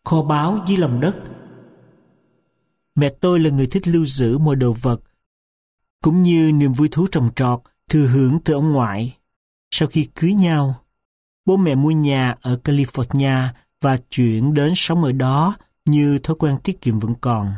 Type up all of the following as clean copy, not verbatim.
Kho báu dưới lòng đất. Mẹ tôi là người thích lưu giữ mọi đồ vật, cũng như niềm vui thú trồng trọt thừa hưởng từ ông ngoại. Sau khi cưới nhau, bố mẹ mua nhà ở California và chuyển đến sống ở đó, như thói quen tiết kiệm vẫn còn.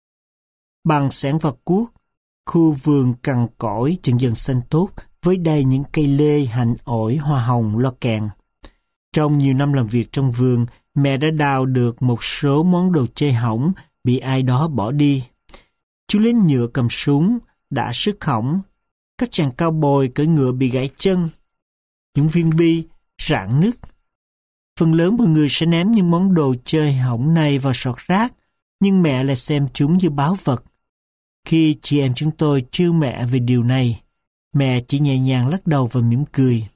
Bằng xẻng và cuốc, khu vườn cằn cỗi dần dần xanh tốt với đầy những cây lê, hạnh, ổi, hoa hồng, lo kèn. Trong nhiều năm làm việc trong vườn, mẹ đã đào được một số món đồ chơi hỏng bị ai đó bỏ đi. Chú lính nhựa cầm súng đã sứt hỏng, các chàng cao bồi cưỡi ngựa bị gãy chân, những viên bi rạn nứt. Phần lớn mọi người sẽ ném những món đồ chơi hỏng này vào sọt rác, nhưng mẹ lại xem chúng như báu vật. Khi chị em chúng tôi trêu mẹ về điều này, mẹ chỉ nhẹ nhàng lắc đầu và mỉm cười.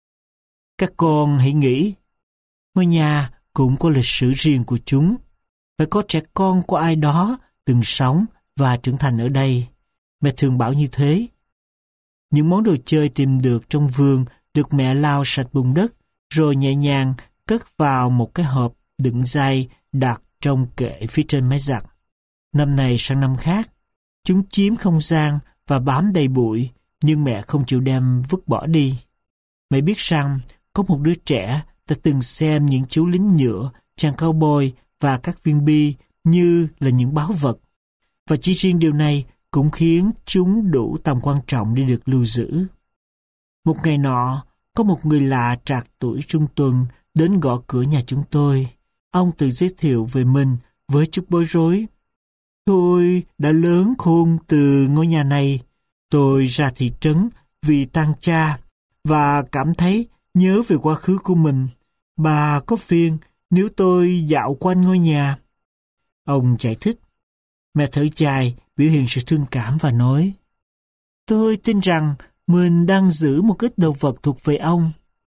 Các con hãy nghĩ, ngôi nhà cũng có lịch sử riêng của chúng. Phải có trẻ con của ai đó từng sống và trưởng thành ở đây. Mẹ thường bảo như thế. Những món đồ chơi tìm được trong vườn được mẹ lau sạch bùn đất, rồi nhẹ nhàng cất vào một cái hộp đựng giày đặt trong kệ phía trên máy giặt. Năm này sang năm khác, chúng chiếm không gian và bám đầy bụi, nhưng mẹ không chịu đem vứt bỏ đi. Mẹ biết rằng có một đứa trẻ đã từng xem những chú lính nhựa, chàng cowboy và các viên bi như là những báu vật. Và chỉ riêng điều này cũng khiến chúng đủ tầm quan trọng để được lưu giữ. Một ngày nọ, có một người lạ trạc tuổi trung tuần đến gõ cửa nhà chúng tôi. Ông tự giới thiệu về mình với chút bối rối. Tôi đã lớn khôn từ ngôi nhà này. Tôi ra thị trấn vì tang cha và cảm thấy nhớ về quá khứ của mình. Bà có phiền nếu tôi dạo quanh ngôi nhà? Ông giải thích. Mẹ thở dài, biểu hiện sự thương cảm và nói, tôi tin rằng mình đang giữ một ít đồ vật thuộc về ông.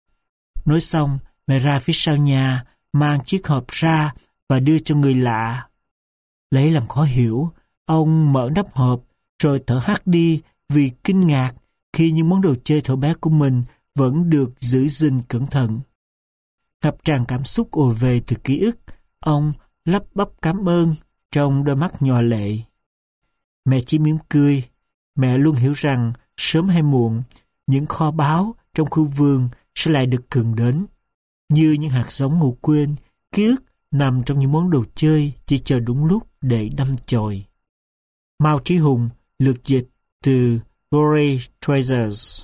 Nói xong, mẹ ra phía sau nhà, mang chiếc hộp ra và đưa cho người lạ. Lấy làm khó hiểu, ông mở nắp hộp, rồi thở hắt đi vì kinh ngạc khi những món đồ chơi thuở bé của mình vẫn được giữ gìn cẩn thận. Ngập tràn cảm xúc ùa về từ ký ức, ông lắp bắp cảm ơn trong đôi mắt nhòa lệ. Mẹ chỉ mỉm cười. Mẹ luôn hiểu rằng sớm hay muộn, những kho báu trong khu vườn sẽ lại được cần đến. Như những hạt giống ngủ quên, ký ức nằm trong những món đồ chơi chỉ chờ đúng lúc để đâm chồi. Mao Trí Hùng lược dịch từ Buried Treasures.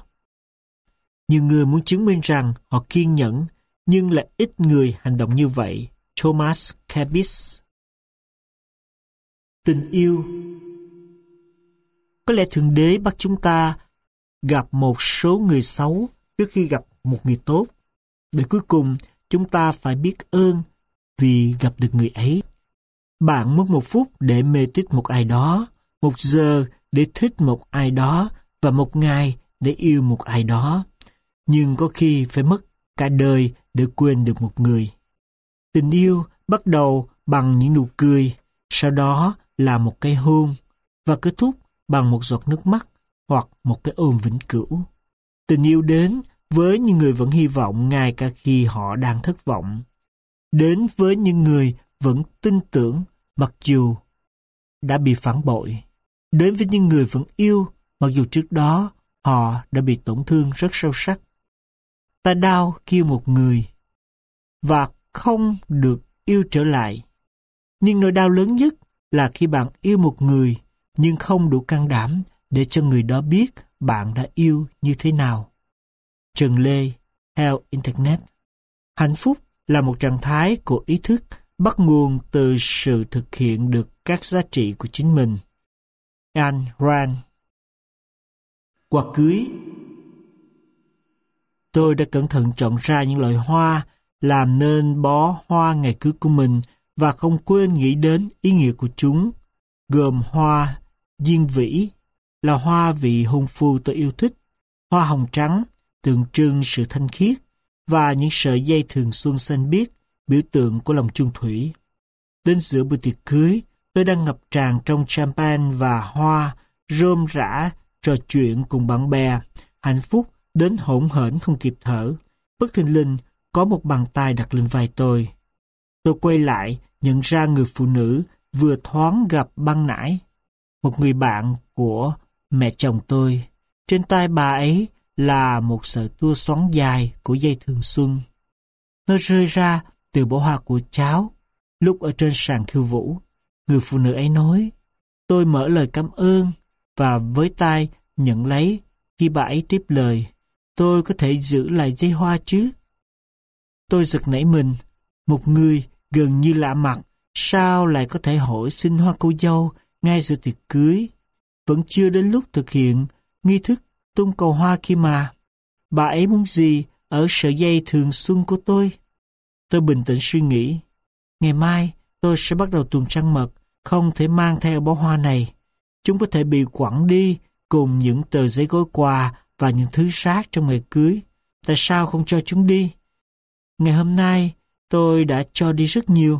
Nhiều người muốn chứng minh rằng họ kiên nhẫn, nhưng lại ít người hành động như vậy. Thomas Kempis. Tình yêu. Có lẽ Thượng Đế bắt chúng ta gặp một số người xấu trước khi gặp một người tốt. Để cuối cùng, chúng ta phải biết ơn vì gặp được người ấy. Bạn mất 1 phút để mê tít một ai đó, 1 giờ để thích một ai đó và 1 ngày để yêu một ai đó. Nhưng có khi phải mất cả đời để quên được một người. Tình yêu bắt đầu bằng những nụ cười, sau đó là một cái hôn và kết thúc bằng một giọt nước mắt hoặc một cái ôm vĩnh cửu. Tình yêu đến với những người vẫn hy vọng ngay cả khi họ đang thất vọng. Đến với những người vẫn tin tưởng mặc dù đã bị phản bội. Đến với những người vẫn yêu mặc dù trước đó họ đã bị tổn thương rất sâu sắc. Ta đau khi yêu một người và không được yêu trở lại. Nhưng nỗi đau lớn nhất là khi bạn yêu một người nhưng không đủ can đảm để cho người đó biết bạn đã yêu như thế nào. Trần Lê, Hell Internet. Hạnh phúc là một trạng thái của ý thức bắt nguồn từ sự thực hiện được các giá trị của chính mình. Ayn Rand. Quà cưới. Tôi đã cẩn thận chọn ra những loại hoa làm nên bó hoa ngày cưới của mình và không quên nghĩ đến ý nghĩa của chúng, gồm hoa diên vĩ là hoa vị hôn phu tôi yêu thích, hoa hồng trắng tượng trưng sự thanh khiết và những sợi dây thường xuân xanh biếc biểu tượng của lòng chung thủy. Đến giữa buổi tiệc cưới, tôi đang ngập tràn trong champagne và hoa, rôm rã, trò chuyện cùng bạn bè, hạnh phúc đến hỗn hển không kịp thở. Bất thình lình có một bàn tay đặt lên vai tôi. Tôi quay lại, nhận ra người phụ nữ vừa thoáng gặp ban nãy, một người bạn của mẹ chồng tôi. Trên tay bà ấy là một sợi tua xoắn dài của dây thường xuân. Nó rơi ra từ bó hoa của cháu lúc ở trên sàn khiêu vũ. Người phụ nữ ấy nói. Tôi mở lời cảm ơn và với tay nhận lấy. Khi bà ấy tiếp lời, tôi có thể giữ lại dây hoa chứ? Tôi giật nảy mình. Một người gần như lạ mặt sao lại có thể hỏi xin hoa cô dâu ngay giữa tiệc cưới? Vẫn chưa đến lúc thực hiện nghi thức tung cầu hoa kia mà. Bà ấy muốn gì ở sợi dây thường xuân của tôi? Tôi bình tĩnh suy nghĩ. Ngày mai tôi sẽ bắt đầu tuần trăng mật, không thể mang theo bó hoa này. Chúng có thể bị quẳng đi cùng những tờ giấy gói quà và những thứ rác trong ngày cưới. Tại sao không cho chúng đi? Ngày hôm nay tôi đã cho đi rất nhiều.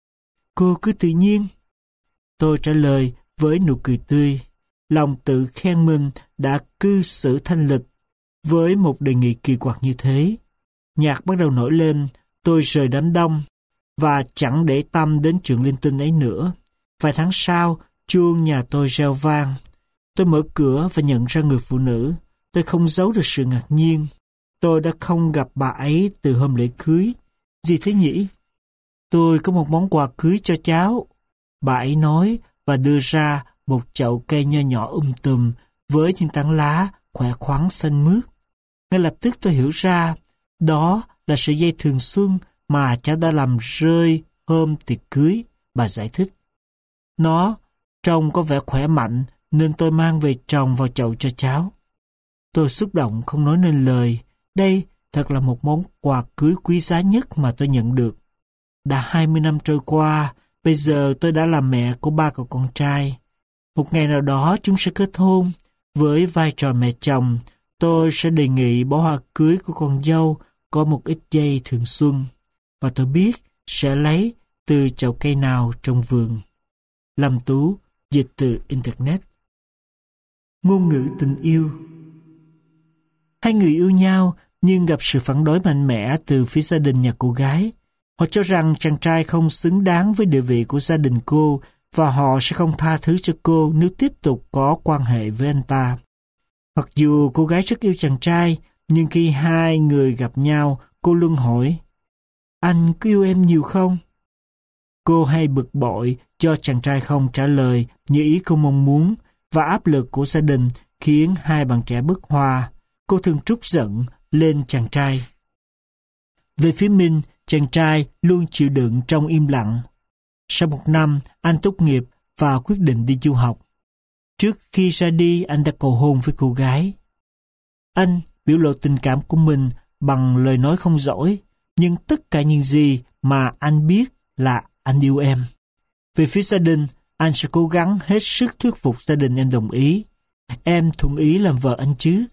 Cô cứ tự nhiên. Tôi trả lời với nụ cười tươi. Lòng tự khen mình đã cư xử thanh lịch với một đề nghị kỳ quặc như thế. Nhạc bắt đầu nổi lên, tôi rời đám đông và chẳng để tâm đến chuyện linh tinh ấy nữa. Vài tháng sau, chuông nhà tôi reo vang. Tôi mở cửa và nhận ra người phụ nữ. Tôi không giấu được sự ngạc nhiên. Tôi đã không gặp bà ấy từ hôm lễ cưới. Gì thế nhỉ? Tôi có một món quà cưới cho cháu. Bà ấy nói và đưa ra một chậu cây nho nhỏ tùm với những tán lá khỏe khoắn xanh mướt. Ngay lập tức tôi hiểu ra, đó là sợi dây thường xuân mà cháu đã làm rơi hôm tiệc cưới, bà giải thích. Nó trông có vẻ khỏe mạnh nên tôi mang về trồng vào chậu cho cháu. Tôi xúc động không nói nên lời. Đây thật là một món quà cưới quý giá nhất mà tôi nhận được. Đã 20 năm trôi qua, bây giờ tôi đã là mẹ của 3 cậu con trai. Một ngày nào đó chúng sẽ kết hôn. Với vai trò mẹ chồng, tôi sẽ đề nghị bó hoa cưới của con dâu có một ít dây thường xuân. Và tôi biết sẽ lấy từ chậu cây nào trong vườn. Lâm Tú, dịch từ Internet. Ngôn ngữ tình yêu. Hai người yêu nhau nhưng gặp sự phản đối mạnh mẽ từ phía gia đình nhà cô gái. Họ cho rằng chàng trai không xứng đáng với địa vị của gia đình cô và họ sẽ không tha thứ cho cô nếu tiếp tục có quan hệ với anh ta. Mặc dù cô gái rất yêu chàng trai, nhưng khi hai người gặp nhau, cô luôn hỏi, anh có yêu em nhiều không? Cô hay bực bội cho chàng trai không trả lời như ý cô mong muốn và áp lực của gia đình khiến hai bạn trẻ bức hòa. Cô thường trút giận lên chàng trai. Về phía Minh, chàng trai luôn chịu đựng trong im lặng. Sau 1 năm, anh tốt nghiệp và quyết định đi du học. Trước khi ra đi, anh đã cầu hôn với cô gái. Anh biểu lộ tình cảm của mình bằng lời nói không dỗi, nhưng tất cả những gì mà anh biết là anh yêu em. Về phía gia đình, anh sẽ cố gắng hết sức thuyết phục gia đình em đồng ý. Em thuận ý làm vợ anh chứ?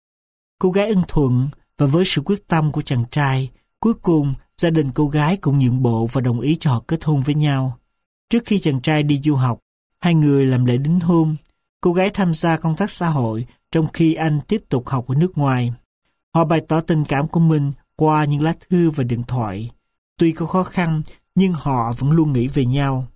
Cô gái ưng thuận và với sự quyết tâm của chàng trai, cuối cùng gia đình cô gái cũng nhượng bộ và đồng ý cho họ kết hôn với nhau. Trước khi chàng trai đi du học, hai người làm lễ đính hôn. Cô gái tham gia công tác xã hội trong khi anh tiếp tục học ở nước ngoài. Họ bày tỏ tình cảm của mình qua những lá thư và điện thoại. Tuy có khó khăn, nhưng họ vẫn luôn nghĩ về nhau.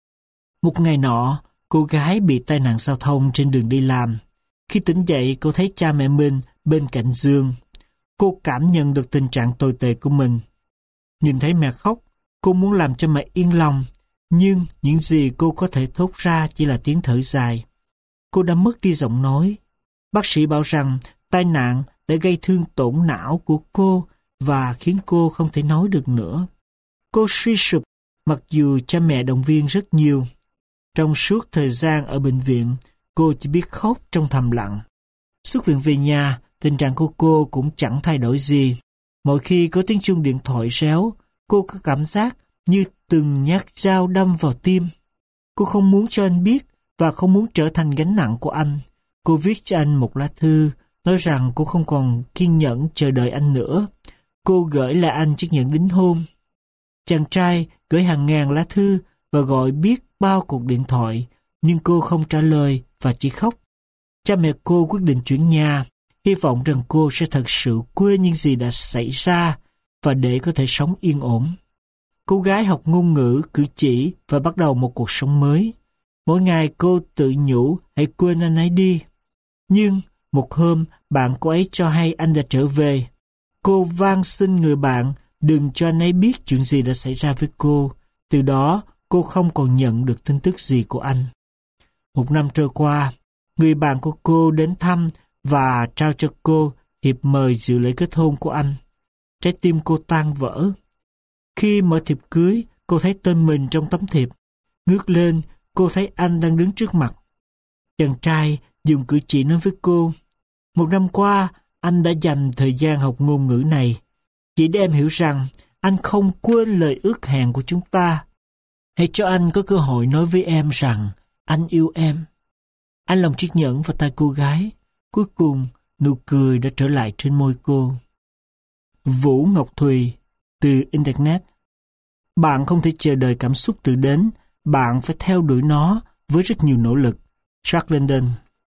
Một ngày nọ, cô gái bị tai nạn giao thông trên đường đi làm. Khi tỉnh dậy, cô thấy cha mẹ mình bên cạnh giường. Cô cảm nhận được tình trạng tồi tệ của mình. Nhìn thấy mẹ khóc, cô muốn làm cho mẹ yên lòng, nhưng những gì cô có thể thốt ra chỉ là tiếng thở dài. Cô đã mất đi giọng nói. Bác sĩ bảo rằng tai nạn đã gây thương tổn não của cô và khiến cô không thể nói được nữa. Cô suy sụp, mặc dù cha mẹ động viên rất nhiều. Trong suốt thời gian ở bệnh viện, cô chỉ biết khóc trong thầm lặng. Xuất viện về nhà, tình trạng của cô cũng chẳng thay đổi gì. Mỗi khi có tiếng chuông điện thoại réo, cô có cảm giác như từng nhát dao đâm vào tim. Cô không muốn cho anh biết và không muốn trở thành gánh nặng của anh. Cô viết cho anh một lá thư, nói rằng cô không còn kiên nhẫn chờ đợi anh nữa. Cô gửi lại anh chiếc nhẫn đính hôn. Chàng trai gửi hàng ngàn lá thư và gọi biết bao cuộc điện thoại, nhưng cô không trả lời và chỉ khóc. Cha mẹ cô quyết định chuyển nhà, hy vọng rằng cô sẽ thật sự quên những gì đã xảy ra và để có thể sống yên ổn. Cô gái học ngôn ngữ, cử chỉ và bắt đầu một cuộc sống mới. Mỗi ngày cô tự nhủ hãy quên anh ấy đi. Nhưng một hôm bạn cô ấy cho hay anh đã trở về. Cô van xin người bạn đừng cho anh ấy biết chuyện gì đã xảy ra với cô. Từ đó cô không còn nhận được tin tức gì của anh. Một năm trôi qua, người bạn của cô đến thăm và trao cho cô thiệp mời dự lễ kết hôn của anh. Trái tim cô tan vỡ. Khi mở thiệp cưới, cô thấy tên mình trong tấm thiệp. Ngước lên, cô thấy anh đang đứng trước mặt. Chàng trai dùng cử chỉ nói với cô, một năm qua, anh đã dành thời gian học ngôn ngữ này, chỉ để em hiểu rằng anh không quên lời ước hẹn của chúng ta. Hãy cho anh có cơ hội nói với em rằng anh yêu em. Anh lòng chiếc nhẫn vào tay cô gái. Cuối cùng, nụ cười đã trở lại trên môi cô. Vũ Ngọc Thùy, từ Internet. Bạn không thể chờ đợi cảm xúc tự đến, bạn phải theo đuổi nó với rất nhiều nỗ lực. Jack London.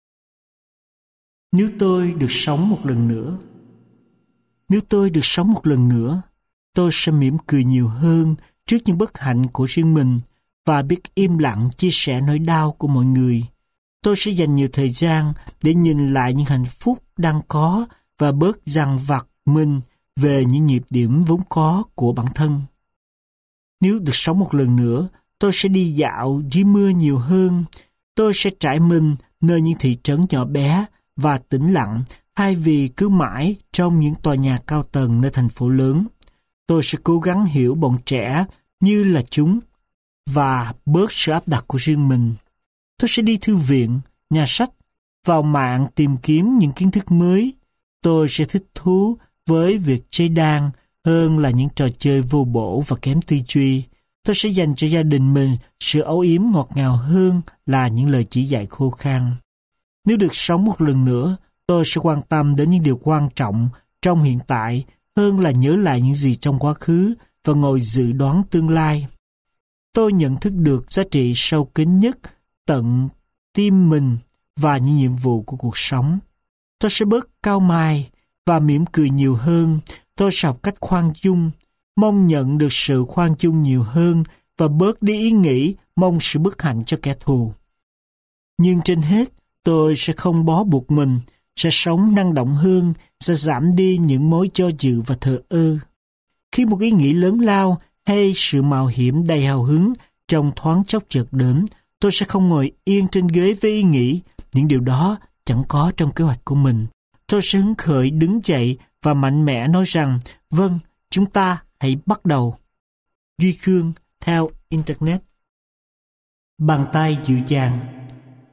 Nếu tôi được sống một lần nữa. Nếu tôi được sống một lần nữa, tôi sẽ mỉm cười nhiều hơn trước những bất hạnh của riêng mình và biết im lặng chia sẻ nỗi đau của mọi người. Tôi sẽ dành nhiều thời gian để nhìn lại những hạnh phúc đang có và bớt dằn vặt mình về những nhược điểm vốn có của bản thân. Nếu được sống một lần nữa, tôi sẽ đi dạo dưới mưa nhiều hơn. Tôi sẽ trải mình nơi những thị trấn nhỏ bé và tĩnh lặng thay vì cứ mãi trong những tòa nhà cao tầng nơi thành phố lớn. Tôi sẽ cố gắng hiểu bọn trẻ như là chúng và bớt sự áp đặt của riêng mình. Tôi sẽ đi thư viện, nhà sách, vào mạng tìm kiếm những kiến thức mới. Tôi sẽ thích thú với việc chơi đàn hơn là những trò chơi vô bổ và kém tư duy. Tôi sẽ dành cho gia đình mình sự âu yếm ngọt ngào hơn là những lời chỉ dạy khô khan. Nếu được sống một lần nữa, tôi sẽ quan tâm đến những điều quan trọng trong hiện tại hơn là nhớ lại những gì trong quá khứ và ngồi dự đoán tương lai. Tôi nhận thức được giá trị sâu kín nhất tận tim mình và những nhiệm vụ của cuộc sống. Tôi sẽ bớt cau mày và mỉm cười nhiều hơn. Tôi sẽ học cách khoan dung, mong nhận được sự khoan dung nhiều hơn và bớt đi ý nghĩ mong sự bất hạnh cho kẻ thù. Nhưng trên hết, tôi sẽ không bó buộc mình, sẽ sống năng động hơn, sẽ giảm đi những mối do dự và thờ ơ. Khi một ý nghĩ lớn lao hay sự mạo hiểm đầy hào hứng trong thoáng chốc chợt đến, tôi sẽ không ngồi yên trên ghế với ý nghĩ những điều đó chẳng có trong kế hoạch của mình. Tôi sẽ hứng khởi đứng dậy và mạnh mẽ nói rằng, vâng, chúng ta hãy bắt đầu. Duy Khương, theo Internet. Bàn tay dịu dàng.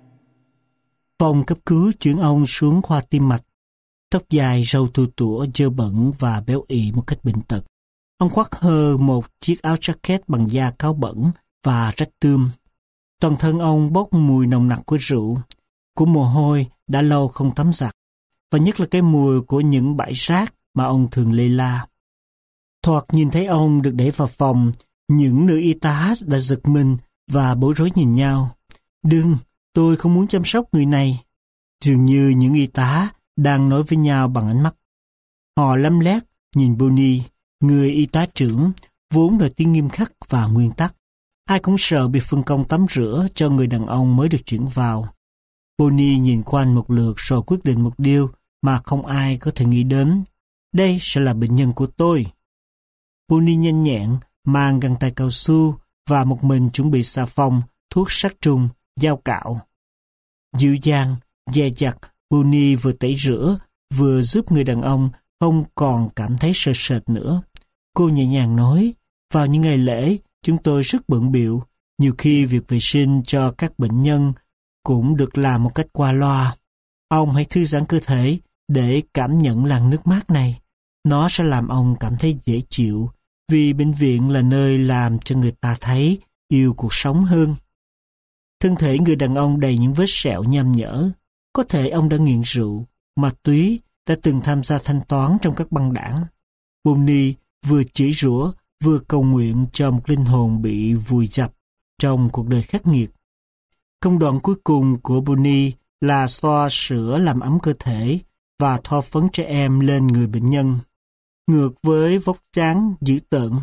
Phòng cấp cứu chuyển ông xuống khoa tim mạch. Tóc dài, râu tua tủa, dơ bẩn và béo ị một cách bệnh tật. Ông khoác hơ một chiếc áo jacket bằng da cáo bẩn và rách tươm. Toàn thân ông bốc mùi nồng nặc của rượu, của mồ hôi đã lâu không tắm giặt, và nhất là cái mùi của những bãi rác mà ông thường lê la. Thoạt nhìn thấy ông được đẩy vào phòng, những nữ y tá đã giật mình và bối rối nhìn nhau. Đừng, tôi không muốn chăm sóc người này. Dường như những y tá đang nói với nhau bằng ánh mắt. Họ lăm lét nhìn Bonnie, người y tá trưởng, vốn nổi tiếng nghiêm khắc và nguyên tắc. Ai cũng sợ bị phân công tắm rửa cho người đàn ông mới được chuyển vào. Bonnie nhìn quanh một lượt rồi quyết định một điều mà không ai có thể nghĩ đến. Đây sẽ là bệnh nhân của tôi. Bonnie nhanh nhẹn mang găng tay cao su và một mình chuẩn bị xà phòng, thuốc sát trùng, dao cạo. Dịu dàng, dè dặt, Bonnie vừa tẩy rửa, vừa giúp người đàn ông không còn cảm thấy sợ sệt nữa. Cô nhẹ nhàng nói, vào những ngày lễ, chúng tôi rất bận bịu, nhiều khi việc vệ sinh cho các bệnh nhân cũng được làm một cách qua loa. Ông hãy thư giãn cơ thể để cảm nhận làn nước mát này. Nó sẽ làm ông cảm thấy dễ chịu, vì bệnh viện là nơi làm cho người ta thấy yêu cuộc sống hơn. Thân thể người đàn ông đầy những vết sẹo nham nhở. Có thể ông đã nghiện rượu, ma túy, đã từng tham gia thanh toán trong các băng đảng. Bonnie vừa chửi rủa, vừa cầu nguyện cho một linh hồn bị vùi dập trong cuộc đời khắc nghiệt. Công đoạn cuối cùng của Bonnie là xoa sữa làm ấm cơ thể và thoa phấn trẻ em lên người bệnh nhân. Ngược với vóc dáng dữ tợn,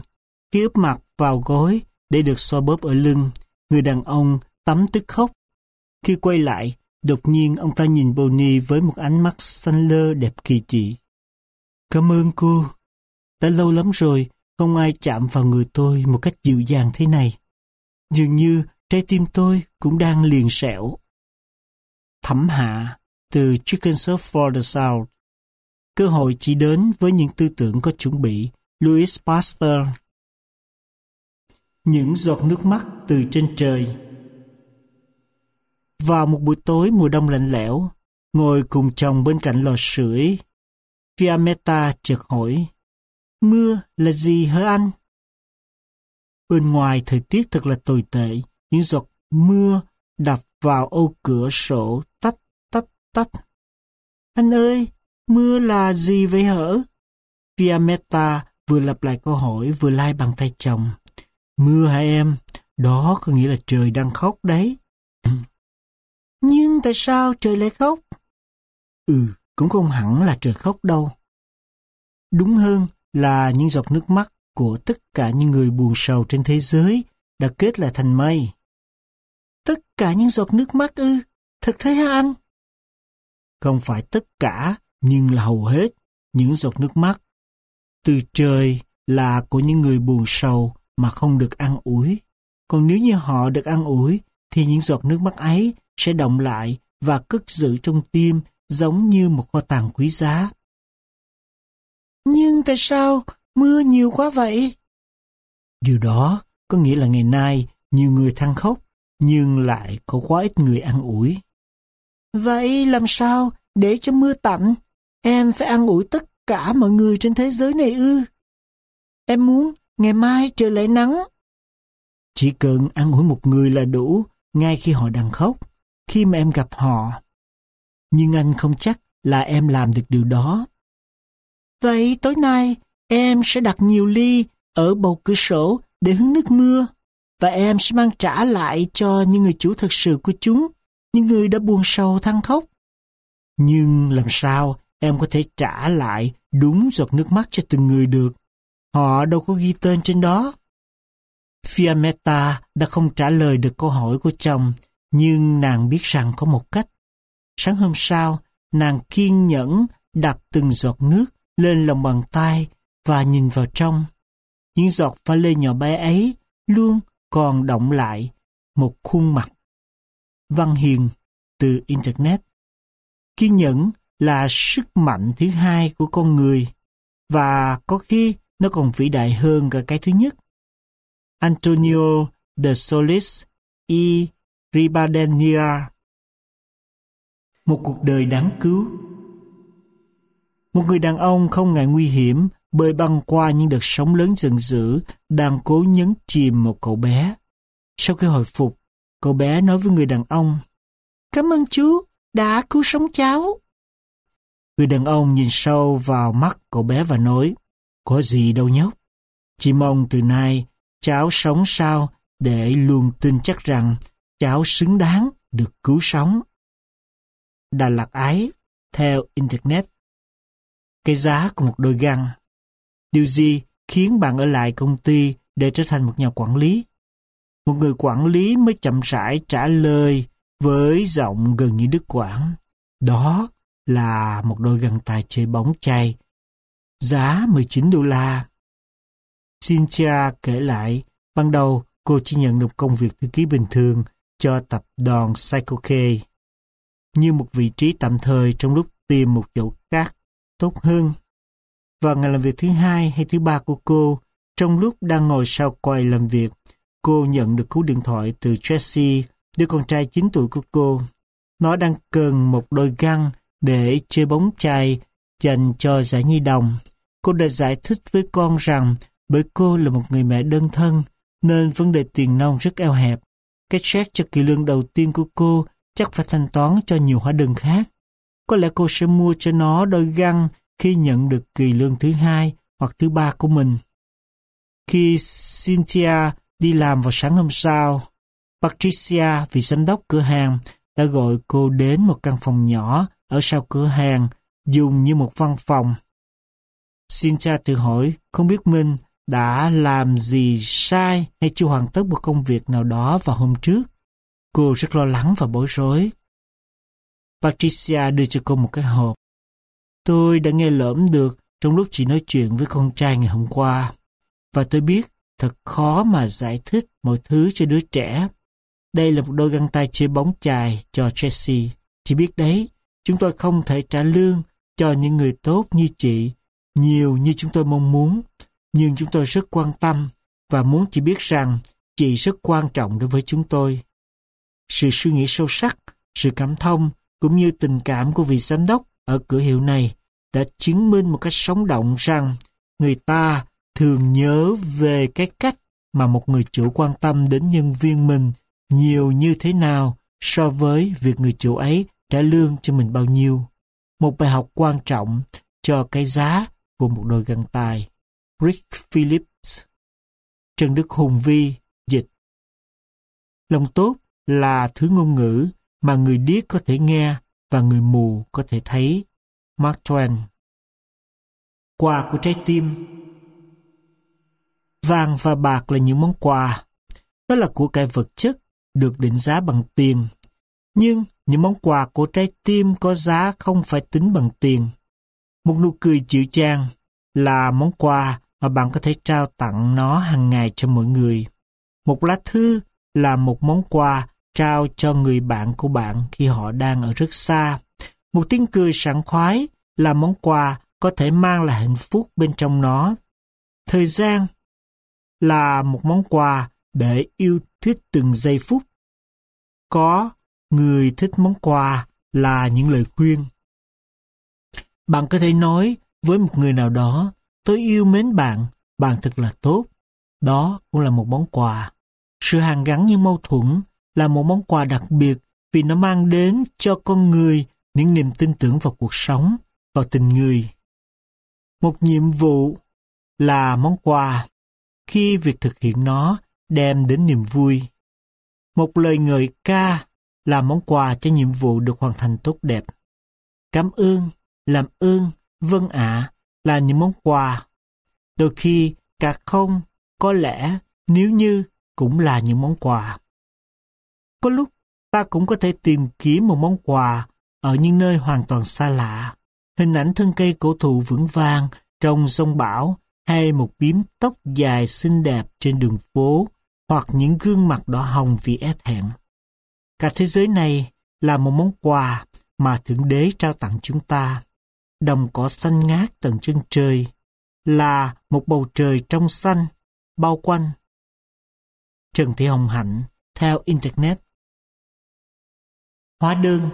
Khi úp mặt vào gối để được xoa bóp ở lưng, người đàn ông tấm tức khóc. Khi quay lại, đột nhiên ông ta nhìn Bonnie với một ánh mắt xanh lơ đẹp kỳ dị. Cảm ơn cô. Đã lâu lắm rồi không ai chạm vào người tôi một cách dịu dàng thế này. Dường như trái tim tôi cũng đang liền sẹo. Thẩm hạ từ Chicken Soup for the Soul. Cơ hội chỉ đến với những tư tưởng có chuẩn bị. Louis Pasteur. Những giọt nước mắt từ trên trời. Vào một buổi tối mùa đông lạnh lẽo, ngồi cùng chồng bên cạnh lò sưởi, Fiammetta chợt hỏi, mưa là gì hả anh? Bên ngoài thời tiết thật là tồi tệ, những giọt mưa đập vào ô cửa sổ tách tách tách. Anh ơi, mưa là gì vậy hở? Fiammetta vừa lặp lại câu hỏi vừa lai bằng tay chồng. Mưa hả em? Đó có nghĩa là trời đang khóc đấy. Nhưng tại sao trời lại khóc? Cũng không hẳn là trời khóc đâu. Đúng hơn là những giọt nước mắt của tất cả những người buồn sầu trên thế giới đã kết lại thành mây. Tất cả những giọt nước mắt ư? Thật thế hả anh? Không phải tất cả, nhưng là hầu hết những giọt nước mắt từ trời là của những người buồn sầu mà không được an ủi. Còn nếu như họ được an ủi, thì những giọt nước mắt ấy sẽ đọng lại và cất giữ trong tim giống như một kho tàng quý giá. Nhưng tại sao mưa nhiều quá vậy? Điều đó có nghĩa là ngày nay nhiều người than khóc, nhưng lại có quá ít người an ủi. Vậy làm sao để cho mưa tạnh? Em phải an ủi tất cả mọi người trên thế giới này ư? Em muốn ngày mai trời lại nắng. Chỉ cần an ủi một người là đủ, ngay khi họ đang khóc, khi mà em gặp họ. Nhưng anh không chắc là em làm được điều đó. Vậy tối nay em sẽ đặt nhiều ly ở bầu cửa sổ để hứng nước mưa, và em sẽ mang trả lại cho những người chủ thật sự của chúng, những người đã buồn sầu than khóc. Nhưng làm sao em có thể trả lại đúng giọt nước mắt cho từng người được? Họ đâu có ghi tên trên đó. Fiammetta đã không trả lời được câu hỏi của chồng, nhưng nàng biết rằng có một cách. Sáng hôm sau, nàng kiên nhẫn đặt từng giọt nước lên lòng bàn tay và nhìn vào trong. Những giọt pha lê nhỏ bé ấy luôn còn đọng lại một khuôn mặt. Văn Hiền từ Internet. Kiên nhẫn là sức mạnh thứ hai của con người, và có khi nó còn vĩ đại hơn cả cái thứ nhất. Antonio de Solis y Ribadeneyra. Một cuộc đời đáng cứu. Một người đàn ông không ngại nguy hiểm bơi băng qua những đợt sóng lớn giận dữ đang cố nhấn chìm một cậu bé. Sau khi hồi phục, cậu bé nói với người đàn ông, cảm ơn chú đã cứu sống cháu. Người đàn ông nhìn sâu vào mắt cậu bé và nói, có gì đâu nhóc. Chỉ mong từ nay cháu sống sao để luôn tin chắc rằng cháu xứng đáng được cứu sống. Đà Lạt ái, theo Internet. Cái giá của một đôi găng. Điều gì khiến bạn ở lại công ty để trở thành một nhà quản lý? Một người quản lý mới chậm rãi trả lời với giọng gần như đứt quãng. Đó là một đôi găng tay chơi bóng chày. Giá $19. Cynthia kể lại, ban đầu cô chỉ nhận được công việc thư ký bình thường cho tập đoàn Cycle K, như một vị trí tạm thời trong lúc tìm một chỗ khác tốt hơn. Vào ngày làm việc thứ hai hay thứ ba của cô, trong lúc đang ngồi sau quầy làm việc, cô nhận được cú điện thoại từ Tracy, đứa con trai 9 tuổi của cô. Nó đang cần một đôi găng để chơi bóng chày dành cho giải nhi đồng. Cô đã giải thích với con rằng bởi cô là một người mẹ đơn thân nên vấn đề tiền nong rất eo hẹp. Cái check cho kỳ lương đầu tiên của cô chắc phải thanh toán cho nhiều hóa đơn khác. Có lẽ cô sẽ mua cho nó đôi găng khi nhận được kỳ lương thứ hai hoặc thứ ba của mình. Khi Cynthia đi làm vào sáng hôm sau, Patricia, vị giám đốc cửa hàng, đã gọi cô đến một căn phòng nhỏ ở sau cửa hàng, dùng như một văn phòng. Cynthia tự hỏi không biết mình đã làm gì sai hay chưa hoàn tất một công việc nào đó vào hôm trước. Cô rất lo lắng và bối rối. Patricia đưa cho cô một cái hộp. Tôi đã nghe lỡm được trong lúc chị nói chuyện với con trai ngày hôm qua. Và tôi biết thật khó mà giải thích mọi thứ cho đứa trẻ. Đây là một đôi găng tay chơi bóng chài cho Jessie. Chị biết đấy, chúng tôi không thể trả lương cho những người tốt như chị, nhiều như chúng tôi mong muốn. Nhưng chúng tôi rất quan tâm và muốn chị biết rằng chị rất quan trọng đối với chúng tôi. Sự suy nghĩ sâu sắc, sự cảm thông cũng như tình cảm của vị giám đốc ở cửa hiệu này đã chứng minh một cách sống động rằng người ta thường nhớ về cái cách mà một người chủ quan tâm đến nhân viên mình nhiều như thế nào so với việc người chủ ấy trả lương cho mình bao nhiêu. Một bài học quan trọng cho cái giá của một đôi găng tay. Rick Phillips. Trần Đức Hùng Vi dịch. Lòng tốt là thứ ngôn ngữ mà người điếc có thể nghe và người mù có thể thấy. Mark Twain. Quà của trái tim. Vàng và bạc là những món quà. Đó là của cải vật chất được định giá bằng tiền. Nhưng những món quà của trái tim có giá không phải tính bằng tiền. Một nụ cười dịu dàng là món quà mà bạn có thể trao tặng nó hàng ngày cho mọi người. Một lá thư là một món quà trao cho người bạn của bạn khi họ đang ở rất xa. Một tiếng cười sảng khoái là món quà có thể mang lại hạnh phúc bên trong nó. Thời gian là một món quà để yêu thích từng giây phút. Có người thích món quà là những lời khuyên. Bạn có thể nói với một người nào đó, tôi yêu mến bạn, bạn thật là tốt. Đó cũng là một món quà. Sự hàn gắn như mâu thuẫn là một món quà đặc biệt vì nó mang đến cho con người những niềm tin tưởng vào cuộc sống, vào tình người. Một nhiệm vụ là món quà khi việc thực hiện nó đem đến niềm vui. Một lời ngợi ca là món quà cho nhiệm vụ được hoàn thành tốt đẹp. Cảm ơn, làm ơn, vâng ạ là những món quà. Đôi khi cả không, có lẽ, nếu như cũng là những món quà. Có lúc ta cũng có thể tìm kiếm một món quà ở những nơi hoàn toàn xa lạ. Hình ảnh thân cây cổ thụ vững vàng trong giông bão hay một bím tóc dài xinh đẹp trên đường phố hoặc những gương mặt đỏ hồng vì é thẹn. Cả thế giới này là một món quà mà Thượng Đế trao tặng chúng ta. Đồng cỏ xanh ngát tận chân trời là một bầu trời trong xanh bao quanh. Trần Thị Hồng Hạnh theo Internet. Hóa đơn.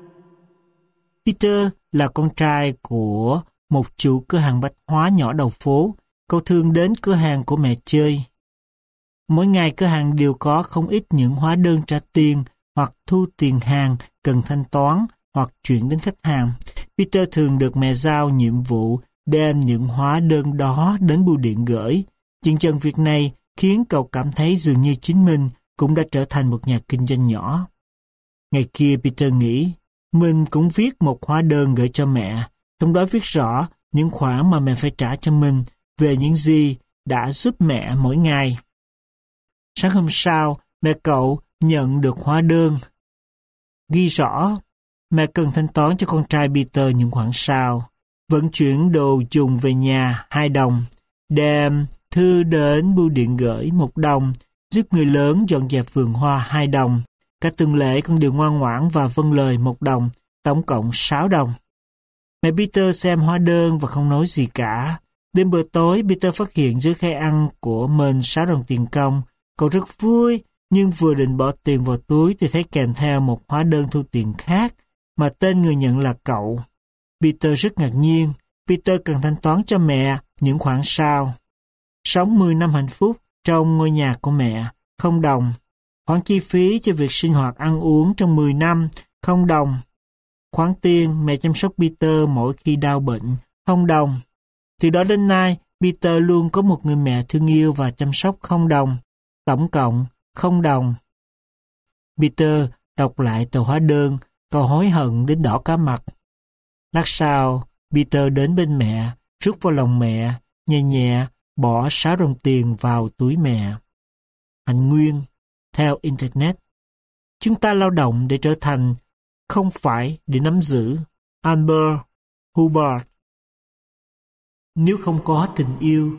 Peter là con trai của một chủ cửa hàng bách hóa nhỏ đầu phố. Cậu thường đến cửa hàng của mẹ chơi. Mỗi ngày cửa hàng đều có không ít những hóa đơn trả tiền hoặc thu tiền hàng cần thanh toán hoặc chuyển đến khách hàng. Peter thường được mẹ giao nhiệm vụ đem những hóa đơn đó đến bưu điện gửi. Dần dần việc này khiến cậu cảm thấy dường như chính mình cũng đã trở thành một nhà kinh doanh nhỏ. Ngày kia Peter nghĩ, mình cũng viết một hóa đơn gửi cho mẹ, trong đó viết rõ những khoản mà mẹ phải trả cho mình về những gì đã giúp mẹ mỗi ngày. Sáng hôm sau, mẹ cậu nhận được hóa đơn. Ghi rõ, mẹ cần thanh toán cho con trai Peter những khoản sau. Vận chuyển đồ dùng về nhà 2 đồng, đem thư đến bưu điện gửi 1 đồng, giúp người lớn dọn dẹp vườn hoa 2 đồng. Cả tuần lễ con đều ngoan ngoãn và vâng lời 1 đồng, tổng cộng 6 đồng. Mẹ Peter xem hóa đơn và không nói gì cả. Đến bữa tối, Peter phát hiện dưới khay ăn của mình 6 đồng tiền công. Cậu rất vui, nhưng vừa định bỏ tiền vào túi thì thấy kèm theo một hóa đơn thu tiền khác mà tên người nhận là cậu. Peter rất ngạc nhiên. Peter cần thanh toán cho mẹ những khoản sau. Sống 10 năm hạnh phúc trong ngôi nhà của mẹ, 0 đồng. Khoản chi phí cho việc sinh hoạt ăn uống trong 10 năm, 0 đồng. Khoản tiền mẹ chăm sóc Peter mỗi khi đau bệnh, 0 đồng. Từ đó đến nay, Peter luôn có một người mẹ thương yêu và chăm sóc 0 đồng. Tổng cộng 0 đồng. Peter đọc lại tờ hóa đơn, cậu hối hận đến đỏ cả mặt. Lát sau, Peter đến bên mẹ, rút vào lòng mẹ, nhẹ nhẹ bỏ 6 đồng tiền vào túi mẹ. Hạnh Nguyên, theo Internet. Chúng ta lao động để trở thành, không phải để nắm giữ. Albert Hubbard. Nếu không có tình yêu.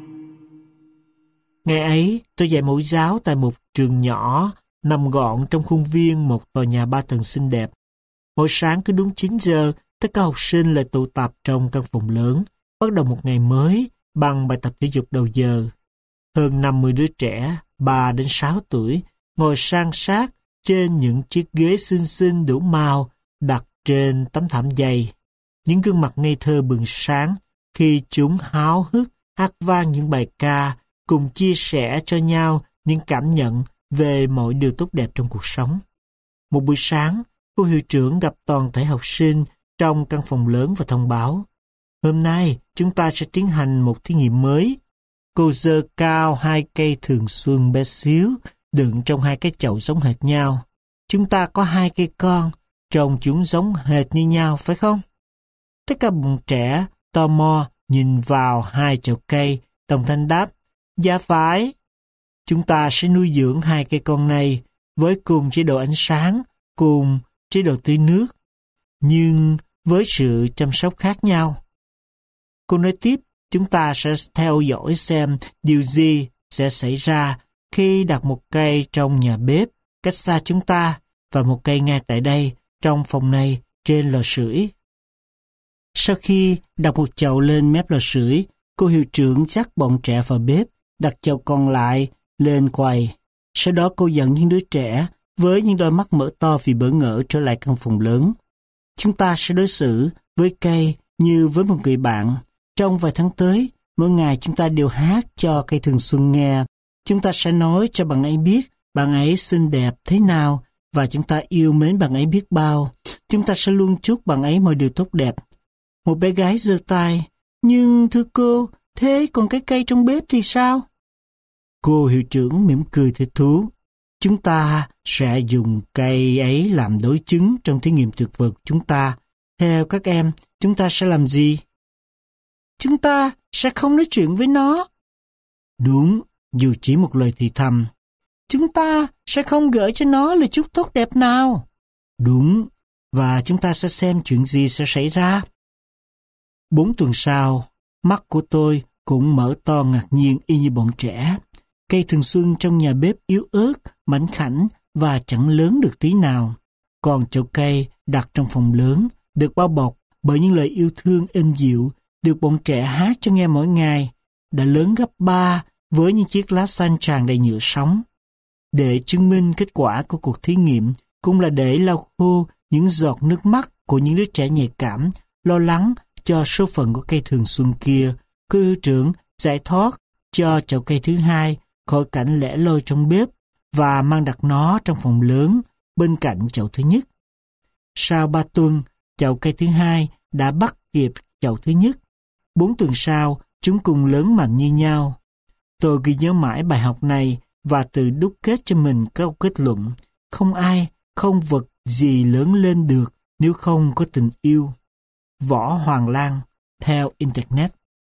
Ngày ấy, tôi dạy mẫu giáo tại một trường nhỏ nằm gọn trong khuôn viên một tòa nhà 3 tầng xinh đẹp. Mỗi sáng cứ đúng 9 giờ, tất cả học sinh lại tụ tập trong căn phòng lớn, bắt đầu một ngày mới bằng bài tập thể dục đầu giờ. Hơn 50 đứa trẻ, 3 đến 6 tuổi, ngồi san sát trên những chiếc ghế xinh xinh đủ màu đặt trên tấm thảm dày. Những gương mặt ngây thơ bừng sáng khi chúng háo hức hát vang những bài ca, cùng chia sẻ cho nhau những cảm nhận về mọi điều tốt đẹp trong cuộc sống. Một buổi sáng, cô hiệu trưởng gặp toàn thể học sinh trong căn phòng lớn và thông báo: hôm nay chúng ta sẽ tiến hành một thí nghiệm mới. Cô giơ cao 2 cây thường xuân bé xíu đựng trong 2 cái chậu giống hệt nhau. Chúng ta có 2 cây con, trông chúng giống hệt như nhau, phải không? Tất cả bọn trẻ tò mò nhìn vào 2 chậu cây, đồng thanh đáp: dạ phải. Chúng ta sẽ nuôi dưỡng 2 cây con này với cùng chế độ ánh sáng, cùng chế độ tưới nước, nhưng với sự chăm sóc khác nhau. Cô nói tiếp, chúng ta sẽ theo dõi xem điều gì sẽ xảy ra khi đặt một cây trong nhà bếp cách xa chúng ta và một cây ngay tại đây, trong phòng này, trên lò sưởi. Sau khi đặt một chậu lên mép lò sưởi, cô hiệu trưởng dắt bọn trẻ vào bếp, đặt chậu còn lại lên quầy. Sau đó cô dẫn những đứa trẻ với những đôi mắt mở to vì bỡ ngỡ trở lại căn phòng lớn. Chúng ta sẽ đối xử với cây như với một người bạn. Trong vài tháng tới, mỗi ngày chúng ta đều hát cho cây thường xuân nghe. Chúng ta sẽ nói cho bạn ấy biết bạn ấy xinh đẹp thế nào và chúng ta yêu mến bạn ấy biết bao. Chúng ta sẽ luôn chúc bạn ấy mọi điều tốt đẹp. Một bé gái giơ tay: nhưng thưa cô, thế còn cái cây trong bếp thì sao? Cô hiệu trưởng mỉm cười thích thú: chúng ta sẽ dùng cây ấy làm đối chứng trong thí nghiệm thực vật chúng ta. Theo các em, chúng ta sẽ làm gì? Chúng ta sẽ không nói chuyện với nó. Đúng, dù chỉ một lời thì thầm. Chúng ta sẽ không gửi cho nó lời chúc tốt đẹp nào. Đúng, và chúng ta sẽ xem chuyện gì sẽ xảy ra. 4 tuần sau, mắt của tôi cũng mở to ngạc nhiên y như bọn trẻ. Cây thường xuân trong nhà bếp yếu ớt, mảnh khảnh và chẳng lớn được tí nào. Còn chậu cây đặt trong phòng lớn, được bao bọc bởi những lời yêu thương êm dịu, được bọn trẻ hát cho nghe mỗi ngày, đã lớn gấp 3 với những chiếc lá xanh tràn đầy nhựa sống. Để chứng minh kết quả của cuộc thí nghiệm cũng là để lau khô những giọt nước mắt của những đứa trẻ nhạy cảm, lo lắng cho số phận của cây thường xuân kia. Cô hiệu trưởng giải thoát cho chậu cây thứ 2 khỏi cảnh lẻ loi trong bếp và mang đặt nó trong phòng lớn bên cạnh chậu thứ nhất. Sau 3 tuần, chậu cây thứ 2 đã bắt kịp chậu thứ nhất. 4 tuần sau, chúng cùng lớn mạnh như nhau. Tôi ghi nhớ mãi bài học này và tự đúc kết cho mình câu kết luận: không ai, không vật gì lớn lên được nếu không có tình yêu. Võ Hoàng Lan, theo Internet.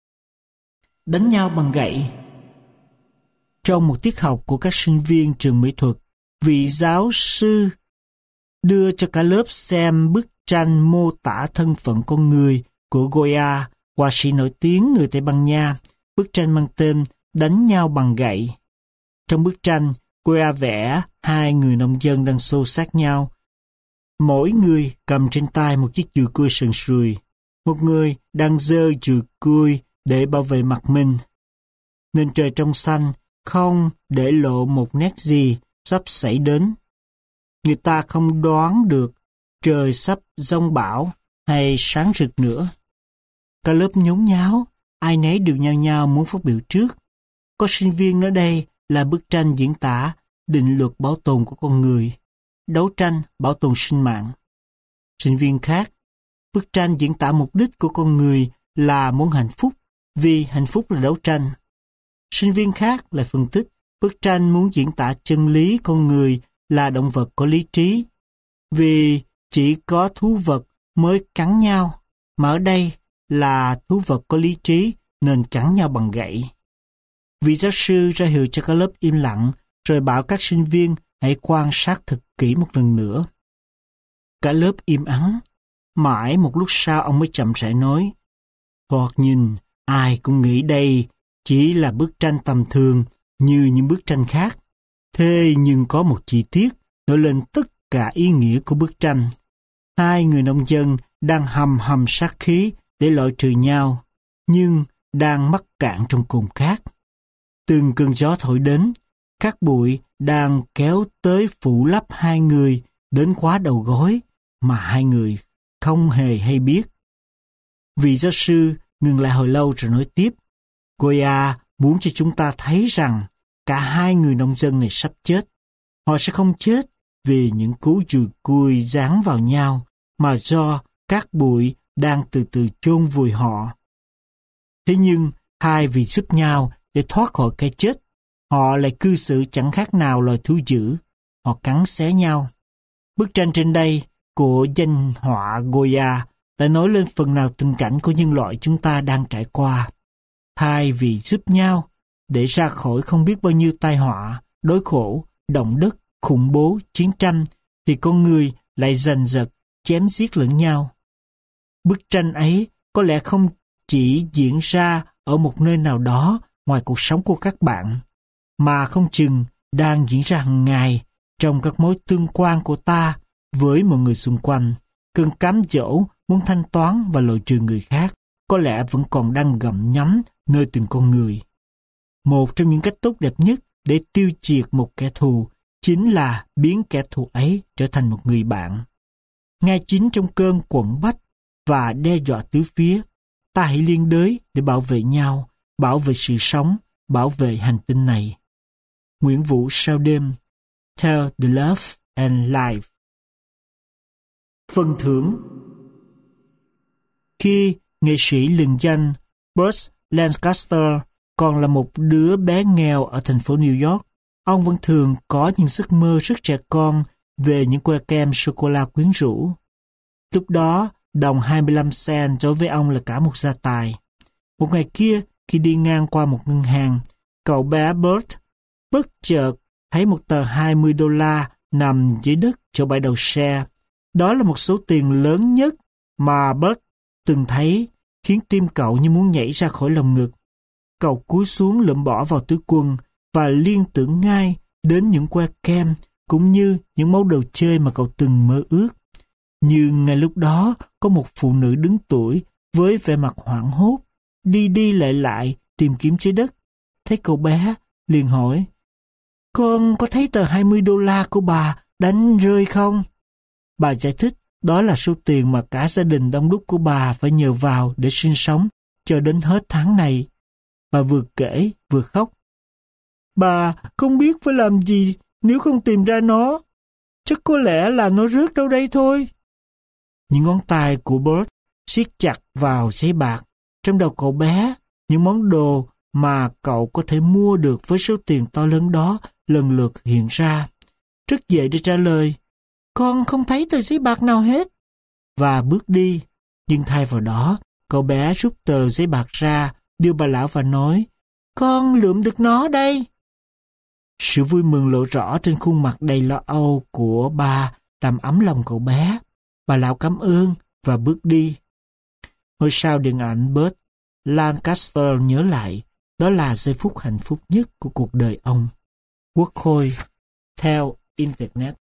Đánh nhau bằng gậy. Trong một tiết học của các sinh viên trường mỹ thuật, vị giáo sư đưa cho cả lớp xem bức tranh mô tả thân phận con người của Goya, họa sĩ nổi tiếng người Tây Ban Nha. Bức tranh mang tên Đánh nhau bằng gậy. Trong bức tranh, Goya vẽ 2 người nông dân đang xô xát nhau. Mỗi người cầm trên tay một chiếc dùi cui sần sùi. Một người đang giơ dùi cui để bảo vệ mặt mình. Nên trời trong xanh, không để lộ một nét gì sắp xảy đến. Người ta không đoán được trời sắp giông bão hay sáng rực nữa. Cả lớp nhốn nháo, ai nấy đều nhao nhao muốn phát biểu trước. Có sinh viên nói đây là bức tranh diễn tả định luật bảo tồn của con người, đấu tranh bảo tồn sinh mạng. Sinh viên khác, bức tranh diễn tả mục đích của con người là muốn hạnh phúc, vì hạnh phúc là đấu tranh. Sinh viên khác lại phân tích, bức tranh muốn diễn tả chân lý con người là động vật có lý trí, vì chỉ có thú vật mới cắn nhau, mà ở đây là thú vật có lý trí nên cắn nhau bằng gậy. Vị giáo sư ra hiệu cho cả lớp im lặng, rồi bảo các sinh viên hãy quan sát thật kỹ một lần nữa. Cả lớp im ắng. Mãi một lúc sau ông mới chậm rãi nói, thoạt nhìn, ai cũng nghĩ đây chỉ là bức tranh tầm thường như những bức tranh khác. Thế nhưng có một chi tiết nổi lên tất cả ý nghĩa của bức tranh. Hai người nông dân đang hầm hầm sát khí để loại trừ nhau, nhưng đang mắc cạn trong cồn cát. Từng cơn gió thổi đến, cát bụi đang kéo tới phủ lấp hai người đến quá đầu gối mà hai người không hề hay biết. Vị giáo sư ngừng lại hồi lâu rồi nói tiếp, Goya muốn cho chúng ta thấy rằng cả hai người nông dân này sắp chết. Họ sẽ không chết vì những cú dùi cui dán vào nhau, mà do cát bụi đang từ từ chôn vùi họ. Thế nhưng, hai vì giúp nhau để thoát khỏi cái chết, họ lại cư xử chẳng khác nào loài thú dữ. Họ cắn xé nhau. Bức tranh trên đây của danh họa Goya đã nói lên phần nào tình cảnh của nhân loại chúng ta đang trải qua. Thay vì giúp nhau để ra khỏi không biết bao nhiêu tai họa, đói khổ, động đất, khủng bố, chiến tranh, thì con người lại giành giật, chém giết lẫn nhau. Bức tranh ấy có lẽ không chỉ diễn ra ở một nơi nào đó ngoài cuộc sống của các bạn, mà không chừng đang diễn ra hàng ngày trong các mối tương quan của ta với mọi người xung quanh. Cơn cám dỗ muốn thanh toán và loại trừ người khác có lẽ vẫn còn đang gặm nhấm nơi từng con người. Một trong những cách tốt đẹp nhất để tiêu diệt một kẻ thù chính là biến kẻ thù ấy trở thành một người bạn. Ngay chính trong cơn quẫn bách và đe dọa tứ phía, ta hãy liên đới để bảo vệ nhau, bảo vệ sự sống, bảo vệ hành tinh này. Nguyễn Vũ Sao Đêm, Tell the Love and Life. Phần thưởng. Khi nghệ sĩ lừng danh Burt Lancaster còn là một đứa bé nghèo ở thành phố New York, ông vẫn thường có những giấc mơ rất trẻ con về những que kem sô-cô-la quyến rũ. Lúc đó, đồng 25 cent đối với ông là cả một gia tài. Một ngày kia, khi đi ngang qua một ngân hàng, cậu bé Burt bất chợt thấy một tờ $20 nằm dưới đất chỗ bãi đậu xe. Đó là một số tiền lớn nhất mà Burt từng thấy, khiến tim cậu như muốn nhảy ra khỏi lồng ngực. Cậu cúi xuống lượm bỏ vào túi quần và liên tưởng ngay đến những que kem cũng như những món đồ chơi mà cậu từng mơ ước. Nhưng ngay lúc đó có một phụ nữ đứng tuổi với vẻ mặt hoảng hốt, đi đi lại lại tìm kiếm dưới đất. Thấy cậu bé, liền hỏi, con có thấy tờ $20 của bà đánh rơi không? Bà giải thích đó là số tiền mà cả gia đình đông đúc của bà phải nhờ vào để sinh sống cho đến hết tháng này. Bà vừa kể vừa khóc. Bà không biết phải làm gì nếu không tìm ra nó. Chắc có lẽ là nó rớt đâu đây thôi. Những ngón tay của Burt siết chặt vào giấy bạc. Trong đầu cậu bé, những món đồ mà cậu có thể mua được với số tiền to lớn đó lần lượt hiện ra. Rất dễ để trả lời, con không thấy tờ giấy bạc nào hết. Và bước đi, nhưng thay vào đó, cậu bé rút tờ giấy bạc ra, đưa bà lão và nói, con lượm được nó đây. Sự vui mừng lộ rõ trên khuôn mặt đầy lo âu của bà làm ấm lòng cậu bé. Bà lão cảm ơn và bước đi. Ngôi sao điện ảnh Burt Lancaster nhớ lại, đó là giây phút hạnh phúc nhất của cuộc đời ông. Quốc Khôi, theo Internet.